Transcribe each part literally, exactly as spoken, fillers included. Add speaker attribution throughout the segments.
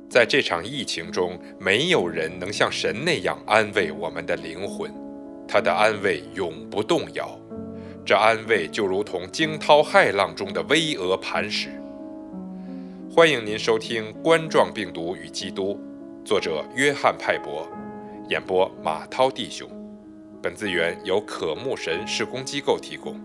Speaker 1: 在这场疫情中，没有人能像神那样安慰我们的灵魂，他的安慰永不动摇。这安慰就如同惊涛骇浪中的巍峨磐石。欢迎您收听《冠状病毒与基督》，作者约翰派伯，演播马涛弟兄。本资源由可牧神事工机构提供。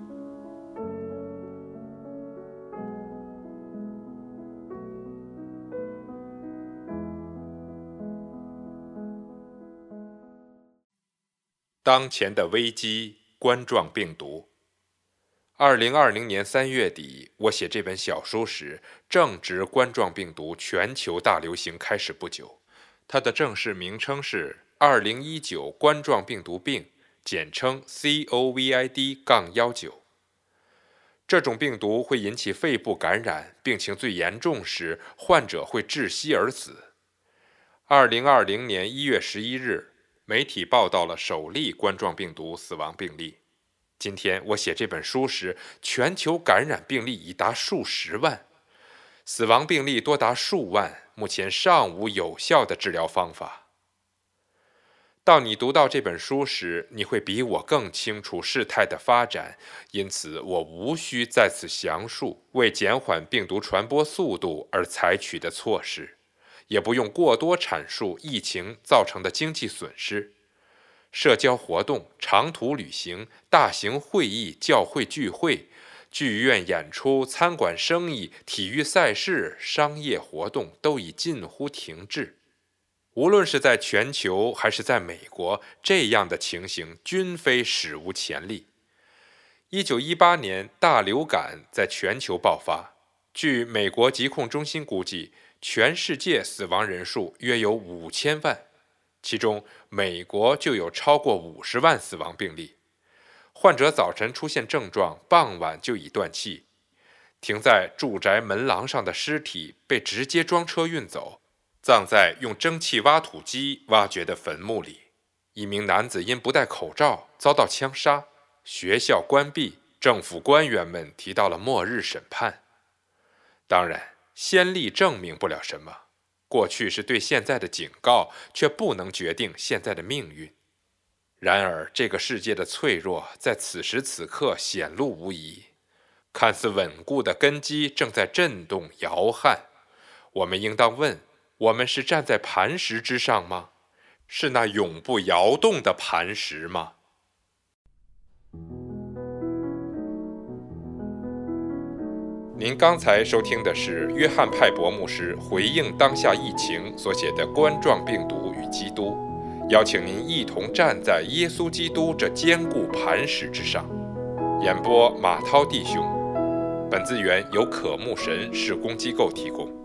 Speaker 1: 当前的危机，冠状病毒。二零二零年三月底，我写这本小书时，正值冠状病毒全球大流行开始不久。它的正式名称是二零一九冠状病毒病，简称 C O V I D 十九。这种病毒会引起肺部感染，病情最严重时，患者会窒息而死。二零二零年一月十一日，媒体报道了首例冠状病毒死亡病例。今天我写这本书时，全球感染病例已达数十万，死亡病例多达数万，目前尚无有效的治疗方法。到你读到这本书时，你会比我更清楚事态的发展，因此我无需在此详述为减缓病毒传播速度而采取的措施，也不用过多阐述疫情造成的经济损失。社交活动、长途旅行、大型会议、教会聚会、剧院演出、餐馆生意、体育赛事、商业活动都已近乎停滞。无论是在全球还是在美国，这样的情形均非史无前例。一九一八年大流感在全球爆发，据美国疾控中心估计，全世界死亡人数约有五千万。其中，美国就有超过五十万死亡病例。患者早晨出现症状，傍晚就已断气。停在住宅门廊上的尸体被直接装车运走，葬在用蒸汽挖土机挖掘的坟墓里。一名男子因不戴口罩遭到枪杀。学校关闭，政府官员们提到了末日审判。当然，先例证明不了什么。过去是对现在的警告，却不能决定现在的命运。然而，这个世界的脆弱在此时此刻显露无遗，看似稳固的根基正在震动摇撼。我们应当问：我们是站在磐石之上吗？是那永不摇动的磐石吗？您刚才收听的是约翰派伯牧师回应当下疫情所写的《冠状病毒与基督》，邀请您一同站在耶稣基督这坚固磐石之上。演播马涛弟兄，本资源由可牧神事工机构提供。